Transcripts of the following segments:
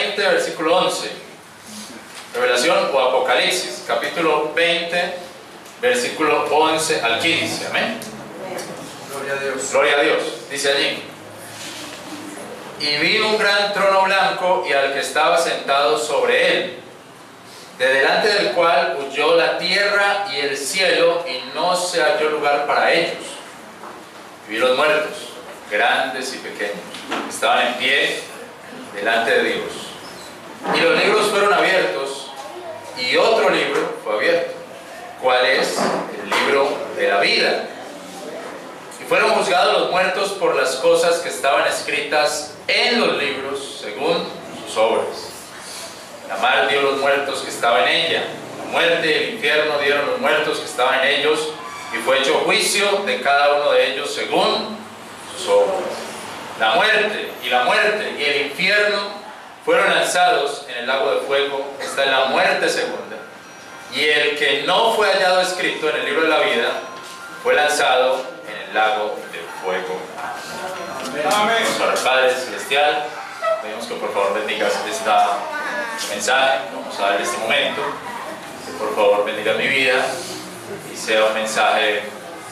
20, versículo 11. Revelación o Apocalipsis, capítulo 20, versículo 11 al 15. Amén. Gloria a Dios. Gloria a Dios. Dice allí: y vi un gran trono blanco y al que estaba sentado sobre él, de delante del cual huyó la tierra y el cielo, y no se halló lugar para ellos. Vi los muertos, grandes y pequeños, que estaban en pie delante de Dios. Y los libros fueron abiertos, y otro libro fue abierto, ¿cuál es? El libro de la vida. Y fueron juzgados los muertos por las cosas que estaban escritas en los libros según sus obras. La mar dio los muertos que estaban en ella, la muerte y el infierno dieron los muertos que estaban en ellos, y fue hecho juicio de cada uno de ellos según sus obras. La muerte y el infierno fueron lanzados en el lago de fuego. Esta es la muerte segunda. Y el que no fue hallado escrito en el libro de la vida fue lanzado en el lago de fuego. Amén. Vamos a Padre Celestial, pedimos que por favor bendigas este mensaje. Vamos a darle este momento. Que por favor bendiga mi vida y sea un mensaje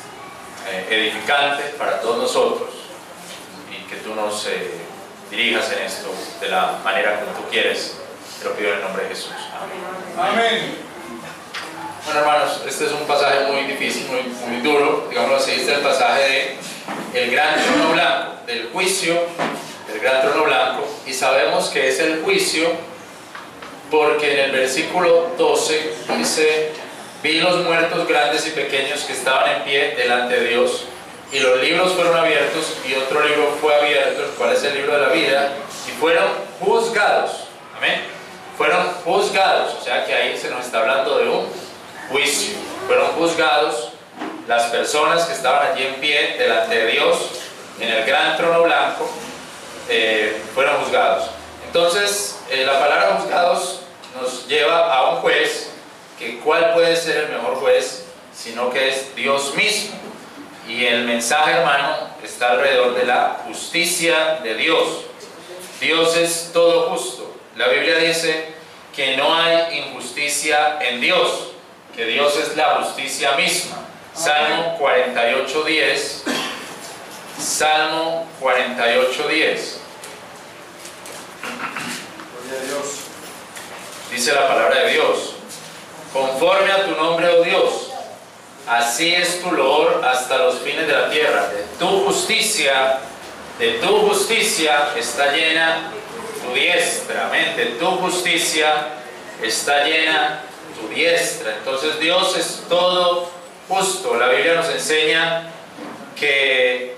edificante para todos nosotros, y que tú nos dirijas en esto de la manera como tú quieres. Te lo pido en el nombre de Jesús. Amén. Amén. Bueno, hermanos, este es un pasaje muy difícil, muy duro, digámoslo así. Este es el pasaje del gran trono blanco, del juicio del gran trono blanco, y sabemos que es el juicio porque en el versículo 12 dice: vi los muertos grandes y pequeños que estaban en pie delante de Dios, y los libros fueron abiertos, y otro libro fue abierto, el cual es el libro de la vida, y fueron juzgados. Amén. Fueron juzgados, o sea que ahí se nos está hablando de un juicio. Fueron juzgados las personas que estaban allí en pie delante de Dios en el gran trono blanco. Fueron juzgados. Entonces la palabra juzgados nos lleva a un juez, que ¿cuál puede ser el mejor juez? Sino que es Dios mismo. Y el mensaje, hermano, está alrededor de la justicia de Dios. Dios es todo justo. La Biblia dice que no hay injusticia en Dios, que Dios es la justicia misma. Salmo 48:10. Salmo 48:10. Gloria a Dios. Dice la palabra de Dios: conforme a tu nombre, oh Dios, así es tu loor hasta los fines de la tierra. De tu justicia está llena tu diestra. Amén. De tu justicia está llena tu diestra. Entonces Dios es todo justo. La Biblia nos enseña que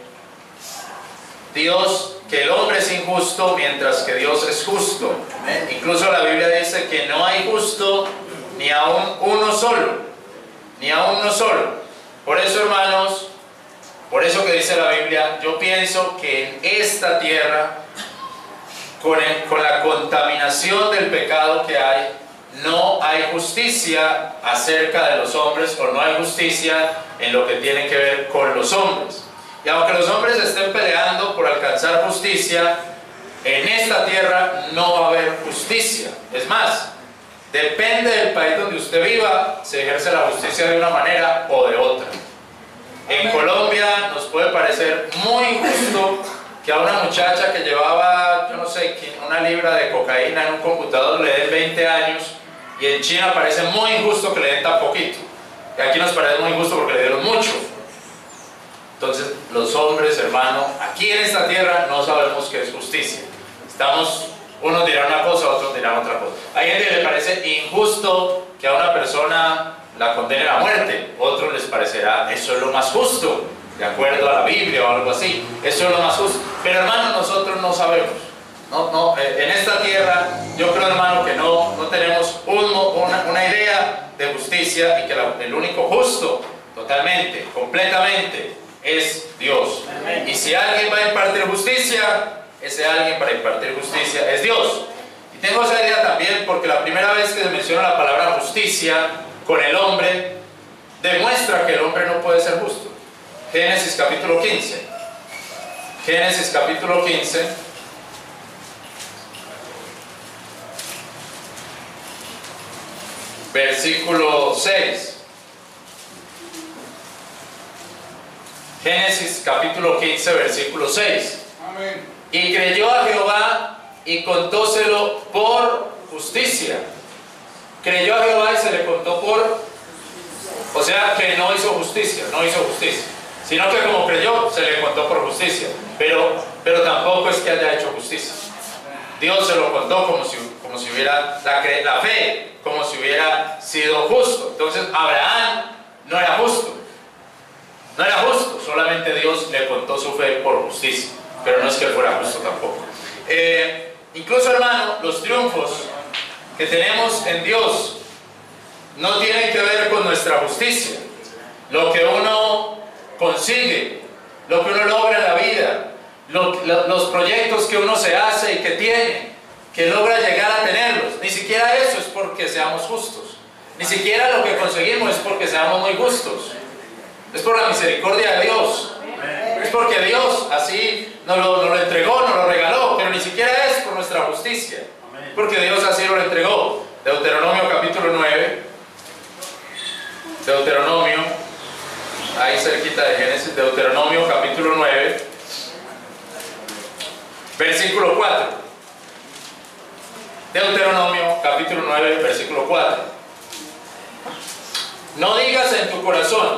el hombre es injusto mientras que Dios es justo. Amén. Incluso la Biblia dice que no hay justo ni aún uno solo. Ni aún uno solo. Por eso, hermanos, por eso que dice la Biblia, yo pienso que en esta tierra, con la contaminación del pecado que hay, no hay justicia acerca de los hombres, o no hay justicia en lo que tiene que ver con los hombres. Y aunque los hombres estén peleando por alcanzar justicia, en esta tierra no va a haber justicia. Es más, depende del país donde usted viva, se ejerce la justicia de una manera o de otra. En Colombia nos puede parecer muy injusto que a una muchacha que llevaba, yo no sé, una libra de cocaína en un computador le den 20 años, y en China parece muy injusto que le den tan poquito. Y aquí nos parece muy injusto porque le dieron mucho. Entonces, los hombres, hermano, aquí en esta tierra no sabemos qué es justicia. Unos dirán una cosa, otros dirán otra cosa. Hay gente que le parece injusto que a una persona la condenen a muerte. Otros les parecerá, eso es lo más justo, de acuerdo a la Biblia o algo así. Eso es lo más justo. Pero, hermano, nosotros no sabemos. En esta tierra, yo creo, hermano, que no tenemos una idea de justicia, y que el único justo, totalmente, completamente, es Dios. Amén. Y si alguien va a impartir justicia, ese alguien para impartir justicia es Dios. Y tengo esa idea también porque la primera vez que se menciona la palabra justicia con el hombre, demuestra que el hombre no puede ser justo. Génesis capítulo 15. Génesis capítulo 15. versículo 6. Génesis capítulo 15, versículo 6. Amén. Y creyó a Jehová y contóselo por justicia. Creyó a Jehová y se le contó por... O sea, que no hizo justicia, sino que como creyó, se le contó por justicia. Pero tampoco es que haya hecho justicia. Justicia. Dios se lo contó como si hubiera la fe, como si hubiera sido justo. Entonces Abraham no era justo. No era justo, solamente Dios le contó su fe por justicia. Pero no es que él fuera justo tampoco. Incluso, hermano, los triunfos que tenemos en Dios no tienen que ver con nuestra justicia. Lo que uno consigue, lo que uno logra en la vida, los proyectos que uno se hace y que tiene, que logra llegar a tenerlos, ni siquiera eso es porque seamos justos. Ni siquiera lo que conseguimos es porque seamos muy justos. Es por la misericordia de Dios. Es porque Dios así nos lo entregó, nos lo regaló, pero ni siquiera es por nuestra justicia. Porque Dios así lo entregó. Deuteronomio capítulo 9. Deuteronomio, ahí cerquita de Génesis, Deuteronomio capítulo 9, versículo 4. Deuteronomio capítulo 9, versículo 4. No digas en tu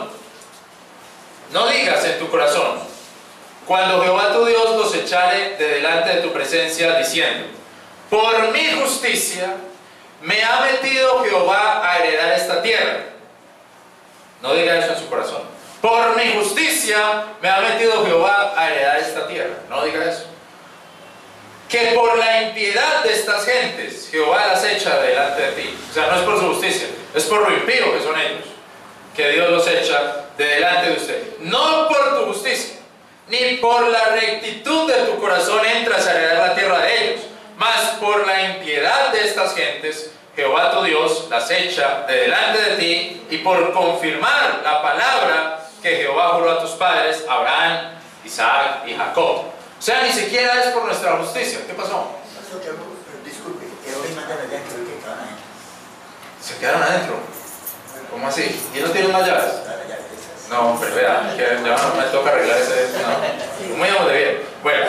corazón, cuando Jehová tu Dios los echare de delante de tu presencia, diciendo: por mi justicia me ha metido Jehová a heredar esta tierra. No diga eso en su corazón. Por mi justicia me ha metido Jehová a heredar esta tierra. No diga eso. Que por la impiedad de estas gentes Jehová las echa delante de ti. O sea, no es por su justicia, es por lo impío que son ellos, que Dios los echa de delante de usted. No por tu justicia, ni por la rectitud de tu corazón entras a heredar la tierra de ellos, mas por la impiedad de estas gentes Jehová tu Dios las echa de delante de ti, y por confirmar la palabra que Jehová juró a tus padres, Abraham, Isaac y Jacob. O sea, ni siquiera es por nuestra justicia. ¿Qué pasó? Disculpe, que hoy mandan allá que hoy quedaron adentro. ¿Se quedaron adentro? ¿Cómo así? ¿Y no tienen más llaves? No, pero vea, que ya no me toca arreglar ese... No, muy de bien. Bueno,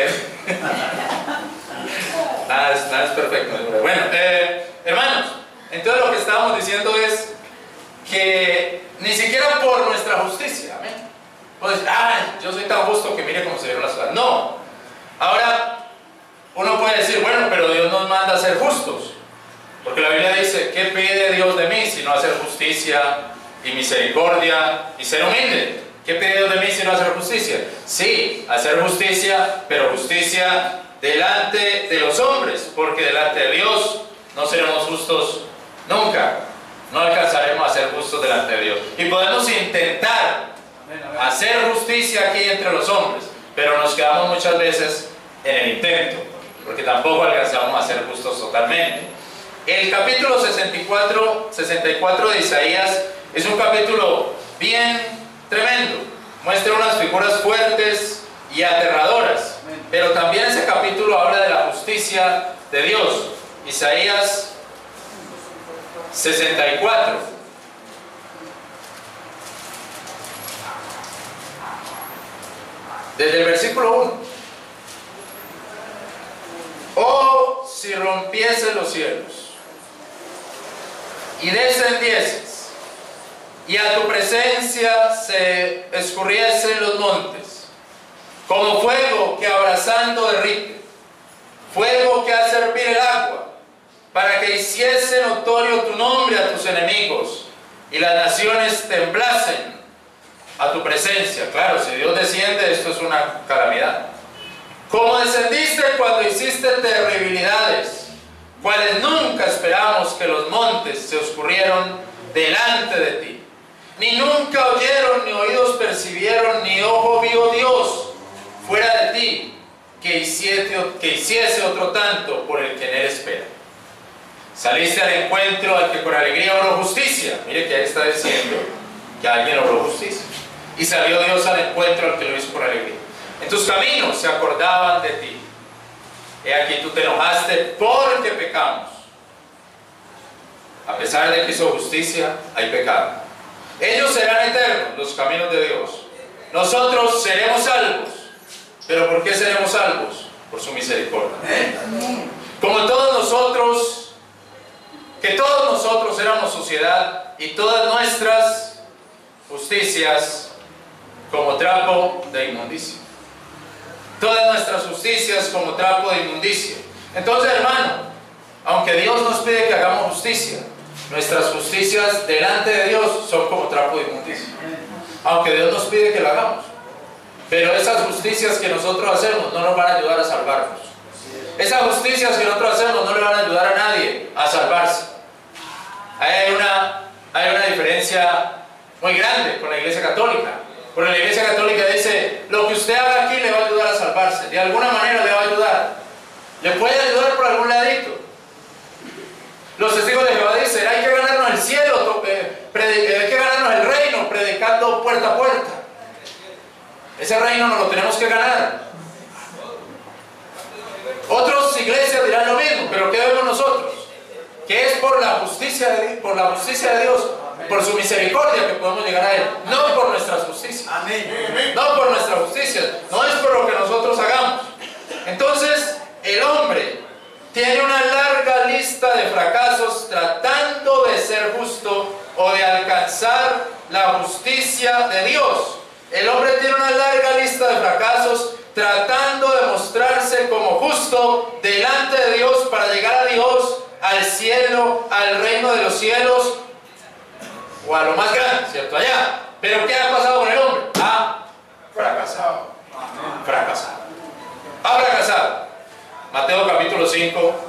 nada es perfecto. Bueno, hermanos, entonces lo que estábamos diciendo es que ni siquiera por nuestra justicia, amén. Pues, ay, yo soy tan justo que mire cómo se vieron las cosas. No. Ahora, uno puede decir, bueno, pero Dios nos manda a ser justos. Porque la Biblia dice, ¿qué pide Dios de mí sino hacer justicia y misericordia y ser humilde? ¿Qué pide Dios de mí sino hacer justicia? Sí, hacer justicia, pero justicia delante de los hombres, porque delante de Dios no seremos justos nunca. No alcanzaremos a ser justos delante de Dios. Y podemos intentar hacer justicia aquí entre los hombres, pero nos quedamos muchas veces en el intento, porque tampoco alcanzamos a ser justos totalmente. El capítulo 64 de Isaías es un capítulo bien tremendo. Muestra unas figuras fuertes y aterradoras, pero también ese capítulo habla de la justicia de Dios. Isaías 64. Desde el versículo 1. Oh, si rompiese los cielos y descendieses, y a tu presencia se escurriesen los montes, como fuego que abrazando derrite, fuego que hace hervir el agua, para que hiciese notorio tu nombre a tus enemigos, y las naciones temblasen a tu presencia. Claro, si Dios desciende, esto es una calamidad. Como descendiste cuando hiciste terribilidades, cuales nunca esperamos, que los montes se oscurrieron delante de ti. Ni nunca oyeron, ni oídos percibieron, ni ojo vio Dios fuera de ti, que hiciese otro tanto por el que en él espera. Saliste al encuentro al que con alegría obró justicia. Mire que ahí está diciendo que alguien obró justicia. Y salió Dios al encuentro al que lo hizo por alegría. En tus caminos se acordaban de ti. He aquí tú te enojaste porque pecamos. A pesar de que hizo justicia, hay pecado. Ellos serán eternos, los caminos de Dios. Nosotros seremos salvos. ¿Pero por qué seremos salvos? Por su misericordia. Como todos nosotros, que todos nosotros éramos suciedad y todas nuestras justicias como trapo de inmundicia. Todas nuestras justicias como trapo de inmundicia. Entonces, hermano, aunque Dios nos pide que hagamos justicia, nuestras justicias delante de Dios son como trapo de inmundicia. Aunque Dios nos pide que lo hagamos. Pero esas justicias que nosotros hacemos no nos van a ayudar a salvarnos. Esas justicias que nosotros hacemos no le van a ayudar a nadie a salvarse. Hay una diferencia muy grande con la Iglesia Católica. Porque la Iglesia Católica dice, lo que usted haga aquí le va a ayudar a salvarse. De alguna manera le va a ayudar. Le puede ayudar por algún ladito. Los testigos de Jehová dicen, hay que ganarnos el cielo, hay que ganarnos el reino, predicando puerta a puerta. Ese reino nos lo tenemos que ganar. Otras iglesias dirán lo mismo, pero ¿qué vemos nosotros? Que es por la justicia de Dios, por su misericordia que podemos llegar a Él, no por nuestras justicias. No por nuestra justicia, no es por lo que nosotros hagamos. Entonces, el hombre tiene una larga lista de fracasos tratando de ser justo o de alcanzar la justicia de Dios. El hombre tiene una larga lista de fracasos tratando de mostrarse como justo delante de Dios para llegar a Dios, al cielo, al reino de los cielos o a lo más grande, ¿cierto? Allá. Pero ¿qué ha pasado con el hombre? Ha fracasado. Fracasado. Ha fracasado. Mateo capítulo 5,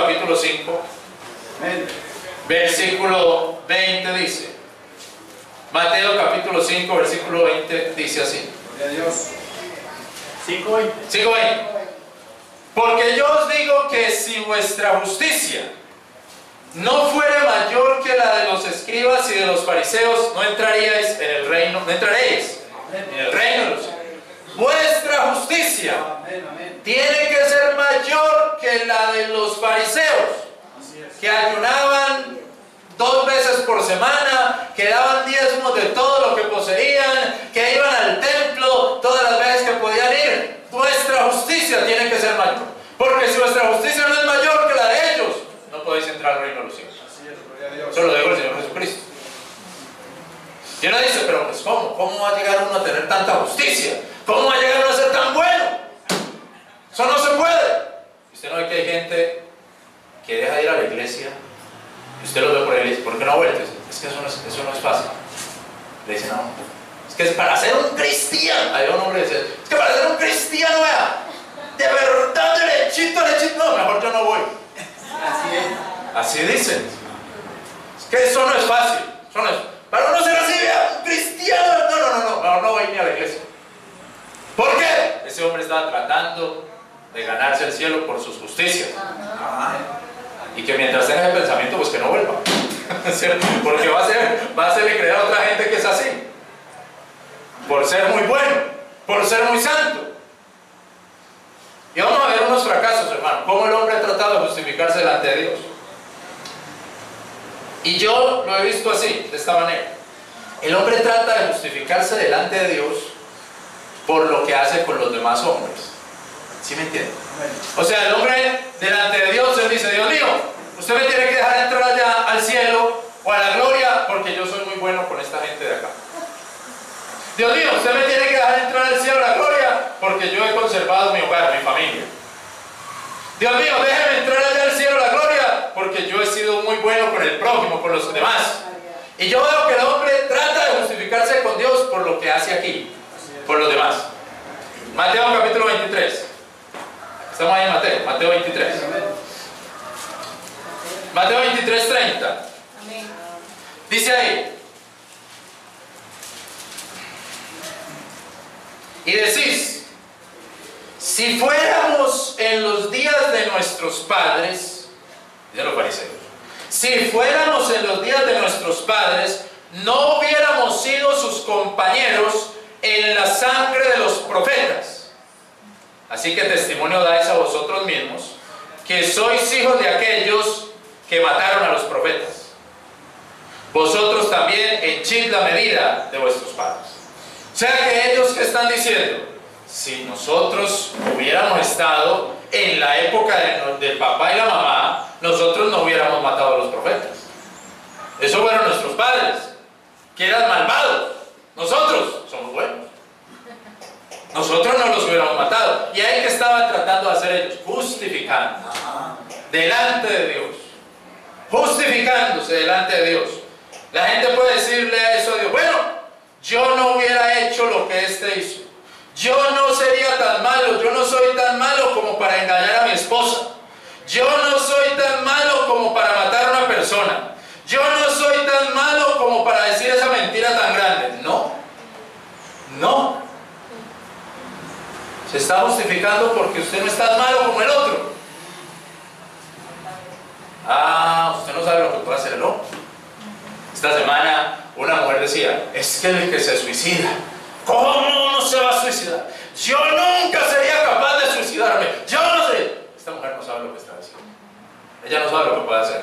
versículo 20 dice. Mateo capítulo 5, versículo 20 dice así. Gloria a Dios. 5:20. 5:20. Porque yo os digo que si vuestra justicia no fuere mayor que la de los escribas y de los fariseos, no entraríais en el reino, no entraréis en el reino de los cielos. Vuestra justicia tiene que ser mayor que la de los fariseos, que ayunaban 2 veces por semana, que daban diezmos de todo lo que poseían, que iban al templo todas las veces que podían ir. Vuestra justicia tiene que ser mayor, porque si vuestra justicia no es mayor que la de ellos, no podéis entrar al reino de los cielos. Eso lo dijo el Señor Jesucristo. Y uno dice, pero pues ¿cómo va a llegar uno a tener tanta justicia? ¿Cómo va a llegar uno a ser tan bueno? Eso no se puede. Usted no ve que hay gente que deja de ir a la iglesia y usted lo ve por ahí y dice, ¿por qué no ha vuelto? Es que eso no es fácil. Le dice, no, es que es para ser un cristiano. Hay un hombre que dice, es que para ser un cristiano, vea, de verdad, derechito, no, mejor yo no voy. Así es. Así dicen. Es que eso no es fácil. Eso no es. Para uno ser así, vea, un cristiano, mejor no voy ni a la iglesia. ¿Por qué? Ese hombre estaba tratando de ganarse el cielo por sus justicias. Y que mientras tenga ese pensamiento, pues que no vuelva. ¿Cierto? Porque va a hacerle creer a otra gente que es así. Por ser muy bueno, por ser muy santo. Y vamos a ver unos fracasos, hermano. Cómo el hombre ha tratado de justificarse delante de Dios. Y yo lo he visto así, de esta manera. El hombre trata de justificarse delante de Dios por lo que hace con los demás hombres. ¿Sí me entienden? O sea, el hombre delante de Dios, él dice, Dios mío, usted me tiene que dejar entrar allá al cielo o a la gloria porque yo soy muy bueno con esta gente de acá. Dios mío, usted me tiene que dejar entrar al cielo, a la gloria, porque yo he conservado mi hogar, mi familia. Dios mío, déjeme entrar allá al cielo, a la gloria, porque yo he sido muy bueno con el prójimo, con los demás. Y yo veo que el hombre trata de justificarse con Dios por lo que hace aquí, por los demás. Mateo capítulo 23. Estamos ahí en Mateo 23. Mateo 23, 30. Dice ahí. Y decís, si fuéramos en los días de nuestros padres, dicen los fariseos, si fuéramos en los días de nuestros padres, no hubiéramos sido sus compañeros en la sangre de los profetas. Así que testimonio dais a vosotros mismos que sois hijos de aquellos que mataron a los profetas. vosotros también henchid la medida de vuestros padres. O sea que ellos, ¿qué están diciendo? Si nosotros hubiéramos estado en la época del papá y la mamá, nosotros no hubiéramos matado a los profetas. Esos fueron nuestros padres, que eran malvados. Nosotros somos buenos. Nosotros no los hubiéramos matado. ¿Y ahí que estaban tratando de hacer ellos? Justificando delante de Dios. Justificándose delante de Dios. La gente puede decirle a eso a Dios: bueno, yo no hubiera hecho lo que este hizo. Yo no sería tan malo. Yo no soy tan malo como para engañar a mi esposa. Yo no soy tan malo como para matar a una persona. Yo no soy tan malo como para decir esa mentira tan grande. No. No. Se está justificando porque usted no es tan malo como el otro. Ah, usted no sabe lo que puede hacer el hombre. Esta semana una mujer decía: es que el que se suicida, ¿cómo no se va a suicidar? Yo nunca sería capaz de suicidarme. Yo no sé. Esta mujer no sabe lo que está diciendo. Ella no sabe lo que puede hacer.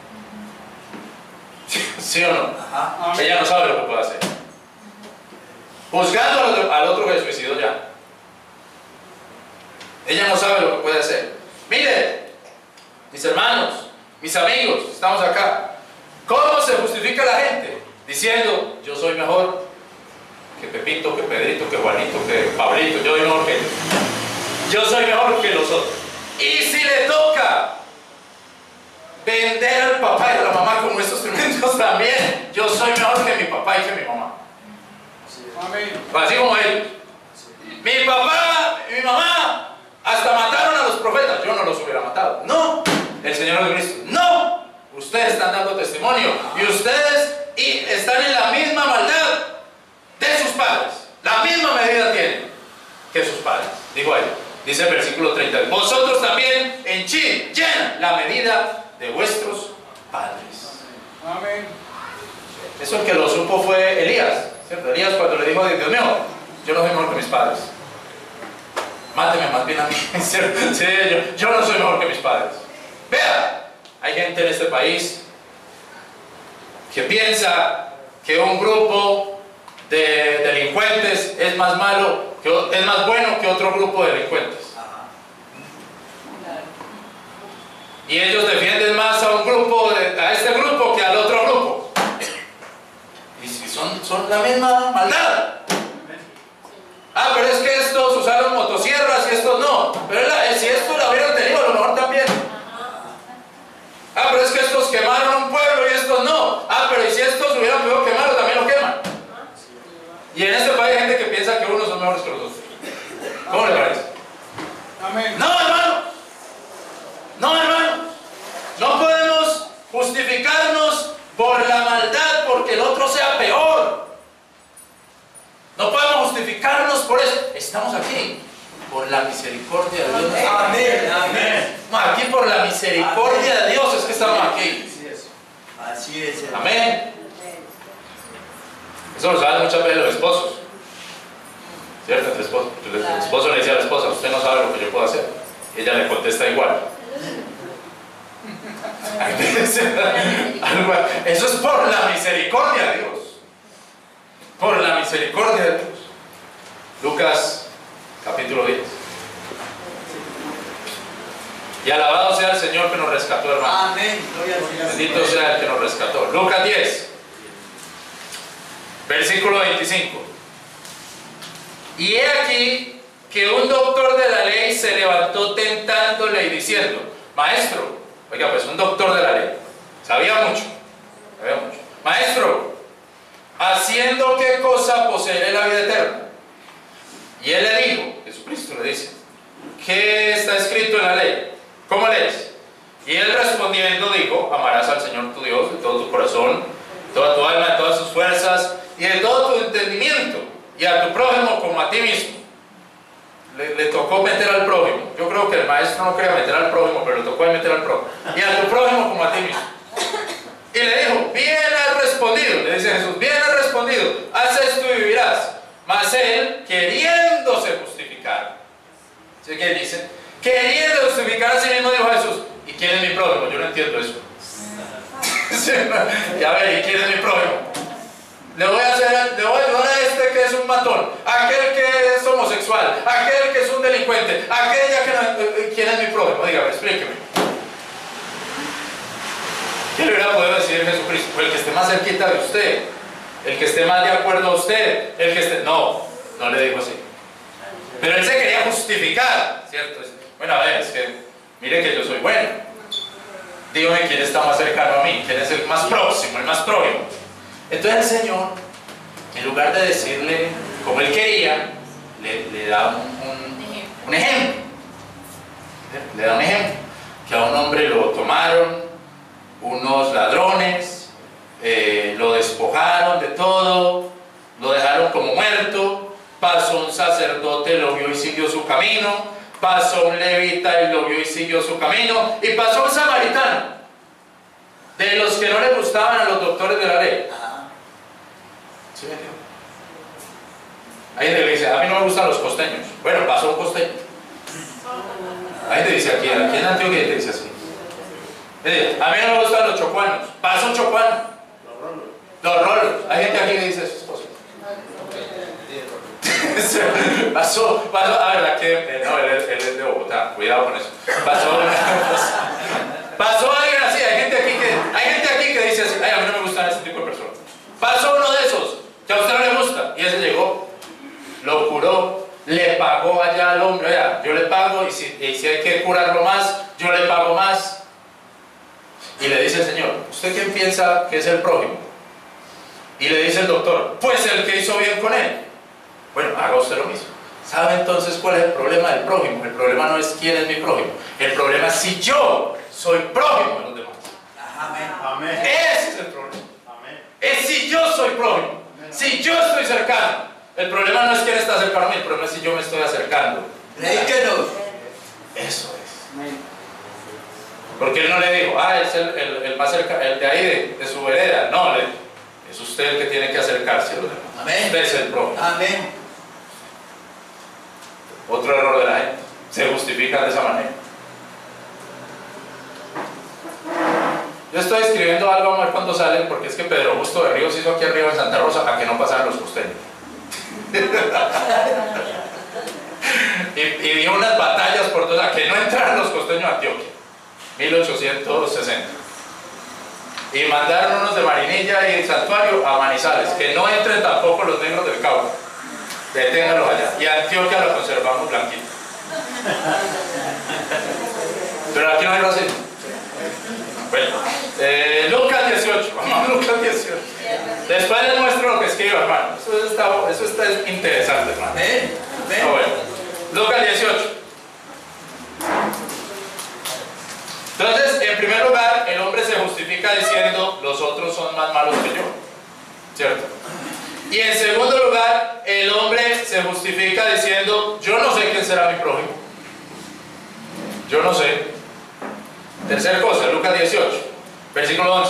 ¿Sí o no? Ajá. Ella no sabe lo que puede hacer. Juzgando al otro que se suicidó ya. Ella no sabe lo que puede hacer. Mire, mis hermanos, mis amigos, estamos acá. ¿Cómo se justifica la gente? Diciendo: yo soy mejor que Pepito, que Pedrito, que Juanito, que Pablito. Yo soy mejor que ellos. Yo soy mejor que los otros. Y si le toca vender al papá y a la mamá como estos tremendos también, yo soy mejor que mi papá y que mi mamá. Así como ellos. Mi papá y mi mamá hasta mataron a los profetas. Yo no los hubiera matado. No. El Señor Jesucristo. No. Ustedes están dando testimonio. Y ustedes están en la misma maldad de sus padres. La misma medida tienen que sus padres. Dijo ahí. Dice el versículo 30. Vosotros también henchid, llenan la medida de vuestros padres. Amén. Eso el que lo supo fue Elías, ¿cierto? Elías cuando le dijo a Dios mío, yo no soy mejor que mis padres. Máteme más bien a mí. Sí, yo no soy mejor que mis padres. Vea, hay gente en este país que piensa que un grupo de delincuentes es más malo, es más bueno que otro grupo de delincuentes. Y ellos defienden más a un grupo, a este grupo que al otro grupo. Y si son la misma maldad. Ah, pero es que estos usaron motosierras y estos no. Pero si estos la hubieran tenido, a lo mejor también. Ah, pero es que estos quemaron un pueblo y estos no. Ah, pero y si estos hubieran podido quemarlo, también lo queman. Y en este país hay gente que piensa que unos son mejores que los otros. ¿Cómo le parece? Amén. No, hermano. No, hermano. No podemos justificarnos por la maldad porque el otro sea peor. No podemos justificarnos por eso. Estamos aquí por la misericordia de Dios. Amén. Amén. Aquí por la misericordia de Dios es que estamos aquí. Así es. Amén. Eso lo saben muchas veces los esposos. ¿Cierto? El esposo le dice a la esposa: usted no sabe lo que yo puedo hacer. Y ella le contesta igual. Eso es por la misericordia de Dios. Por la misericordia de Dios. Lucas capítulo 10. Y alabado sea el Señor que nos rescató, hermano. Amén. Bendito sea el que nos rescató. Lucas 10, versículo 25. Y he aquí que un doctor de la ley se levantó tentándole y diciendo: maestro, oiga, pues un doctor de la ley, sabía mucho. Maestro, ¿haciendo qué cosa poseeré la vida eterna? Y él le dijo, Jesucristo le dice: ¿qué está escrito en la ley? ¿Cómo lees? Y él respondiendo dijo: amarás al Señor tu Dios de todo tu corazón, toda tu alma, de todas tus fuerzas y de todo tu entendimiento, y a tu prójimo como a ti mismo. Le tocó meter al prójimo. Yo creo que el maestro no quería meter al prójimo, pero le tocó meter al prójimo. Y a tu prójimo como a ti mismo. Y le dijo: bien has respondido. Le dice Jesús: bien has respondido, haz esto y vivirás. Mas él, queriéndose justificar, ¿sí qué dice? Queriendo justificar a sí mismo, dijo Jesús: ¿y quién es mi prójimo? Yo no entiendo eso. Y a ver, ¿y quién es mi prójimo? Le voy a ayudar a este que es un matón, aquel que es homosexual, aquel que es un delincuente, aquella que no... ¿Quién es mi prójimo? Dígame, explíqueme. ¿Qué le hubiera podido decir Jesucristo? Pues el que esté más cerquita de usted, el que esté más de acuerdo a usted, el que esté... No le dijo así. Pero él se quería justificar, ¿cierto? Bueno, a ver, es que mire que yo soy bueno. Dígame quién está más cercano a mí, quién es el más próximo, el más próximo. Entonces el Señor, en lugar de decirle como él quería, le da un ejemplo. Le da un ejemplo. Que a un hombre lo tomaron unos ladrones, lo despojaron de todo, lo dejaron como muerto. Pasó un sacerdote, lo vio y siguió su camino. Pasó un levita y lo vio y siguió su camino. Y pasó un samaritano, de los que no le gustaban a los doctores de la ley. ¿Sí me entiendes? Hay gente que dice, a mí no me gustan los costeños. Bueno, pasó un costeño. Hay gente que dice, aquí en Antioquia te dice así. A mí no me gustan los chocuanos. Pasó un chocuano. Los rolos. Hay gente aquí que dice eso. Pasó, a ver, aquí, no, él es de Bogotá, cuidado con eso. Pasó alguien así, hay gente aquí que dice así, ay, a mí no me gustan ese tipo de personas. Pasó uno de esos, que a usted no le gusta, y ese llegó, lo curó, le pagó allá al hombre, oiga, yo le pago, y si hay que curarlo más, yo le pago más. Y le dice el Señor, ¿usted quién piensa que es el prójimo? Y le dice el doctor, pues el que hizo bien con él. Bueno, haga usted lo mismo. ¿Sabe entonces cuál es el problema del prójimo? El problema no es quién es mi prójimo. El problema es si yo soy prójimo de los demás. Amén. Ese es el problema. Es si yo soy prójimo. Si yo estoy cercano. El problema no es quién está cercano a mí, el problema es si yo me estoy acercando. Predíquenos. Eso es. Porque él no le dijo, es el más cercano, el de ahí de su vereda. No, es usted el que tiene que acercarse a los demás. Amén. Usted es el prójimo. Amén. Otro error de la gente. Se justifican de esa manera. Yo estoy escribiendo algo, vamos a ver cuándo salen, porque es que Pedro Justo de Ríos hizo aquí arriba en Santa Rosa a que no pasaran los costeños. y dio unas batallas por todas, a que no entraran los costeños a Antioquia. 1860. Y mandaron unos de Marinilla y Santuario a Manizales, que no entren tampoco los negros del Cauca. Deténganlos allá. Y Antioquia lo conservamos blanquito. Pero aquí no hay racismo. Bueno, Lucas 18. Vamos a Lucas 18. Después les muestro lo que escribo, hermano. Eso está interesante, hermano. Amén. Bueno. Lucas 18. Entonces, en primer lugar, el hombre se justifica diciendo, los otros son más malos que yo. ¿Cierto? Y en segundo lugar, el hombre se justifica diciendo, yo no sé quién será mi prójimo. Yo no sé. Tercera cosa, Lucas 18, versículo 11.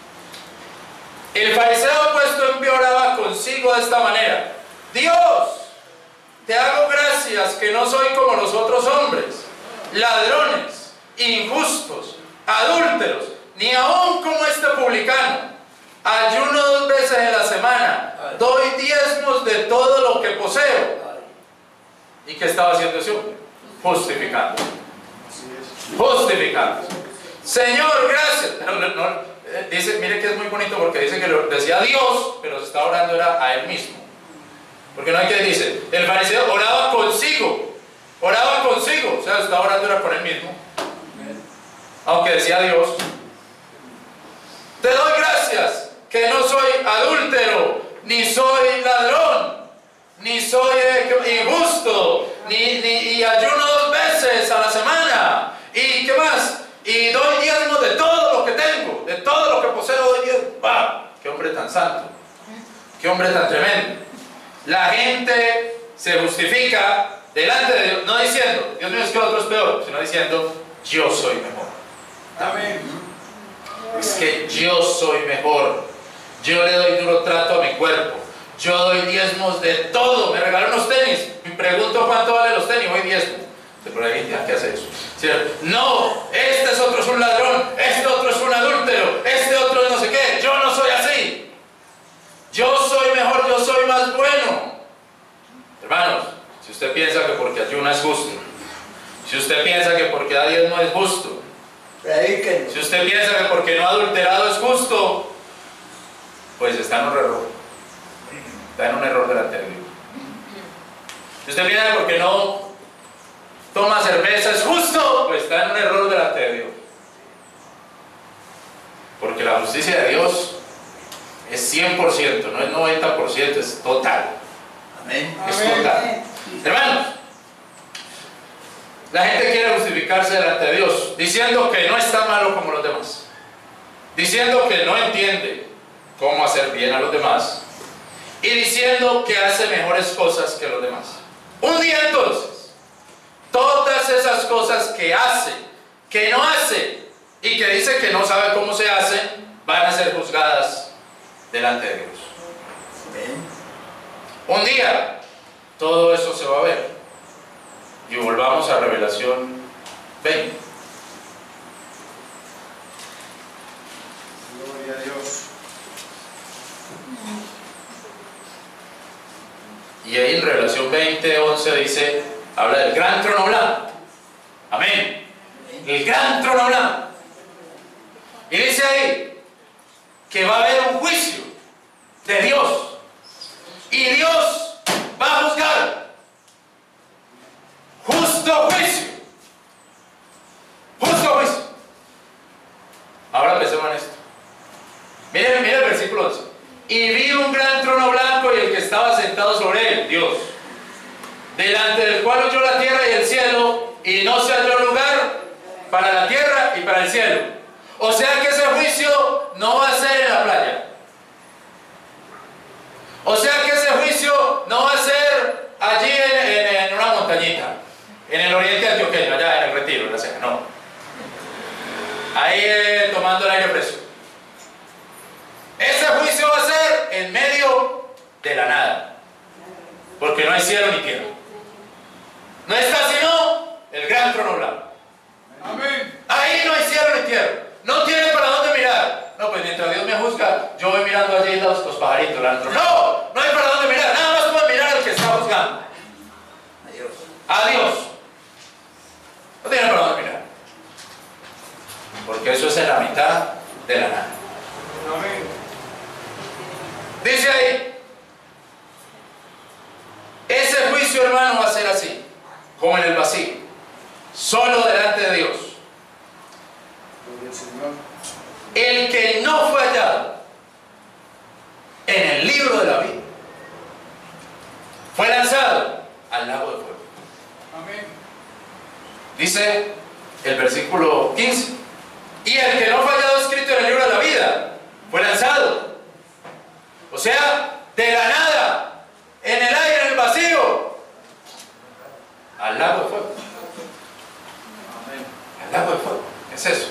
El fariseo puesto en pie oraba consigo de esta manera: Dios, te hago gracias que no soy como los otros hombres, ladrones, injustos, adúlteros, ni aún como este publicano. Ayuno 2 veces en la semana, doy diezmos de todo lo que poseo. ¿Y qué estaba haciendo ese hombre? Justificando. Justificando. Señor, gracias. Dice, mire que es muy bonito porque dice que lo decía Dios, pero se estaba orando era a él mismo. Porque no hay que dice, el fariseo oraba consigo, o sea, estaba orando era con él mismo. Aunque decía Dios, te doy gracias que no soy adúltero, ni soy ladrón, ni soy injusto, y ayuno 2 veces a la semana, y ¿qué más? Y doy diezmo de todo lo que tengo, de todo lo que poseo doy diezmo. ¡Wow! ¡Qué hombre tan santo! ¡Qué hombre tan tremendo! La gente se justifica delante de Dios, no diciendo, Dios mío, es que el otro es peor, sino diciendo, yo soy mejor. Amén. Es que yo soy mejor. Yo le doy duro trato a mi cuerpo. Yo doy diezmos de todo. Me regalan unos tenis. Me pregunto cuánto vale los tenis. Hoy diezmo. Pero hay gente que hace eso. ¿Cierto? No, este es otro es un ladrón. Este otro es un adúltero. Este otro es no sé piensa que porque da diezmo es justo, Predíquenlo. si usted piensa que porque no ha adulterado es justo, pues está en un error. Está en un error delante de Dios. Si usted piensa que porque no toma cerveza es justo, pues está en un error delante de Dios. Porque la justicia de Dios es 100%, no es 90%, es total. Amén. Es Amén. total. Hermanos, la gente quiere justificarse delante de Dios, diciendo que no está malo como los demás, diciendo que no entiende cómo hacer bien a los demás, y diciendo que hace mejores cosas que los demás. Un día entonces, todas esas cosas que hace, que no hace, y que dice que no sabe cómo se hacen, van a ser juzgadas delante de Dios. Amén. Un día, todo eso se va a ver. Y volvamos a Revelación 20. Gloria a Dios. Y ahí en Revelación 20, 11 dice, habla del gran trono blanco. Amén. El gran trono blanco. Y dice ahí que va a haber un juicio de Dios. Y Dios va a juzgar. Justo juicio. Justo juicio. Ahora pensemos en esto. Miren el versículo 11. Y vi un gran trono blanco y el que estaba sentado sobre él, Dios, delante del cual huyó la tierra y el cielo, y no se halló lugar para la tierra y para el cielo. O sea que ese juicio no va a ser en la playa. O sea que ese juicio no va a ser allí en una montañita, en el oriente antioqueño, allá en el Retiro, en la Ceja, no. Ahí tomando el aire fresco. Ese juicio va a ser en medio de la nada, porque no hay cielo ni tierra. No está sino el gran trono blanco. Amén. Ahí no hay cielo ni tierra. No tiene para dónde mirar. No, pues mientras Dios me juzga, yo voy mirando allí los pajaritos. No, no hay para dónde mirar. Nada más puedo mirar al que está juzgando. Adiós. Adiós. No tiene para dónde mirar. Porque eso es en la mitad de la nada. Amén. Dice ahí, ese juicio, hermano, va a ser así, como en el vacío, solo delante de Dios. Gloria al Señor. El que no fue hallado en el libro de la vida fue lanzado al lago de fuego. Amén. Dice el versículo 15, y el que no fue hallado escrito en el libro de la vida fue lanzado. O sea, de la nada, en el aire, en el vacío, al lago de fuego. Amén. Al lago de fuego. ¿Qué es eso?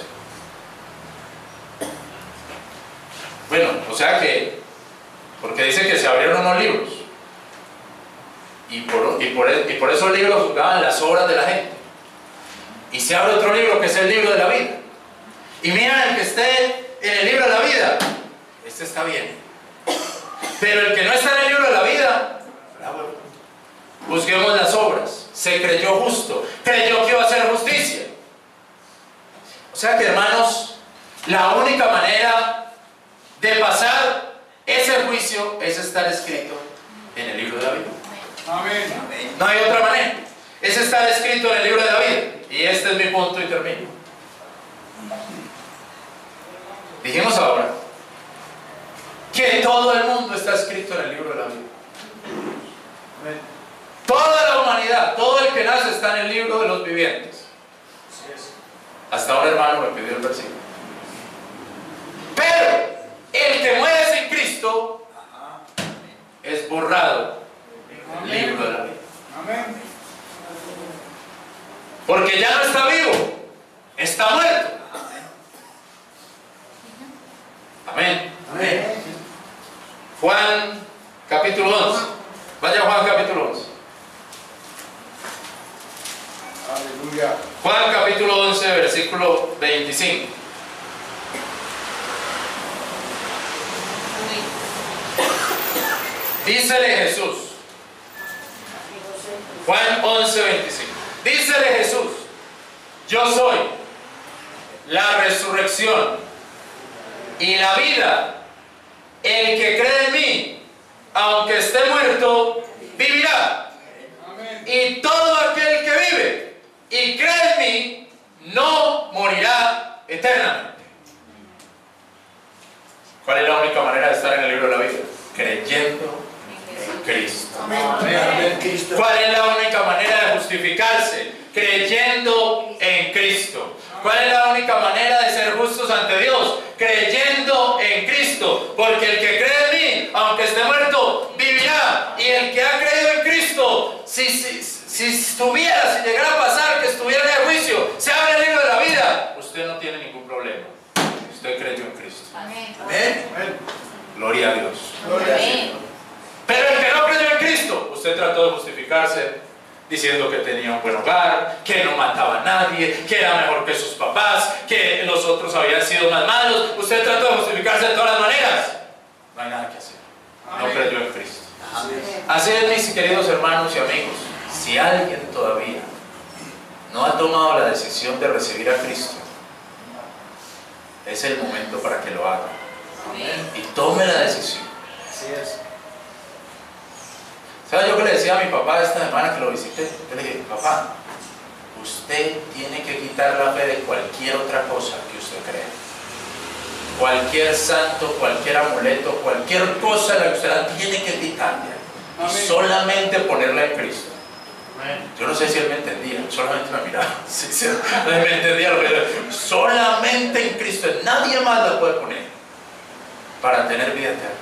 Bueno, o sea que, porque dice que se abrieron unos libros. Y por esos libros juzgaban las obras de la gente. Y se abre otro libro que es el libro de la vida. Y miren el que esté en el libro de la vida. Este está bien. Pero el que no está en el libro de la vida, juzguemos las obras. Se creyó justo, creyó que iba a hacer justicia. O sea que, hermanos, la única manera de pasar ese juicio es estar escrito en el libro de la vida. Amén. Amén. No hay otra manera. Es estar escrito en el libro de la vida. Y este es mi punto y termino. Dijimos ahora que todo el mundo está escrito en el libro de la vida. Amén. Toda la humanidad, todo el que nace está en el libro de los vivientes. Así es. Hasta un hermano me pidió el versículo. Pero el que muere sin Cristo Ajá. es borrado del Amén. libro de la vida. Amén. Porque ya no está vivo, está muerto. Amén. Amén. Juan capítulo 11. Vaya a Juan capítulo 11. Aleluya. Juan capítulo 11, versículo 25. Dícele Jesús. Juan 11, 25. Dícele Jesús. yo soy la resurrección y la vida. El que cree en mí, aunque esté muerto, vivirá. Amén. Y todo aquel que vive y cree en mí, no morirá eternamente. ¿Cuál es la única manera de estar en el libro de la vida? Creyendo en Cristo. Amén. Cristo. ¿Cuál es la única manera de justificarse? Creyendo en Cristo. ¿Cuál es la única manera de ser justos ante Dios? Creyendo en Cristo. Porque el que cree en mí, aunque esté muerto, vivirá. Y el que ha creído en Cristo, si llegara a pasar que estuviera en el juicio, se abre el libro de la vida, usted no tiene ningún problema. Usted creyó en Cristo. Amén. Amén. Gloria a Dios. Gloria al Señor. Pero el que no creyó en Cristo, usted trató de justificarse diciendo que tenía un buen hogar, que no mataba a nadie, que era mejor que sus papás, que los otros habían sido más malos. Usted trató de justificarse de todas las maneras. No hay nada que hacer. No Amén. creyó en Cristo. Amén. Así es, mis queridos hermanos y amigos. Si alguien todavía no ha tomado la decisión de recibir a Cristo, es el momento para que lo haga. Y tome la decisión. Así es. ¿Sabes yo que le decía a mi papá esta semana que lo visité? Yo le dije, papá, usted tiene que quitar la fe de cualquier otra cosa que usted crea. Cualquier santo, cualquier amuleto, cualquier cosa la que usted la tiene que quitar. Y Amén. solamente ponerla en Cristo. Amén. Yo no sé si él me entendía, solamente me miraba. Sí, me entendía lo que yo, solamente en Cristo, nadie más la puede poner para tener vida eterna.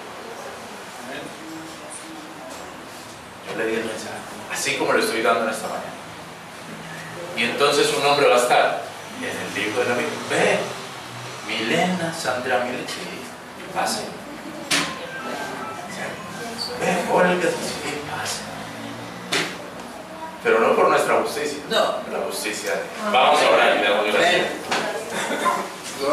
Yo le di el mensaje, así como lo estoy dando en esta mañana. Y entonces un hombre va a estar en el libro de la Biblia. Ve, Milena, Sandra Milena, sí, pase. Ve, Olga, sí, pase. Pero no por nuestra justicia, no, por la justicia. Vamos a orar y le damos gracias.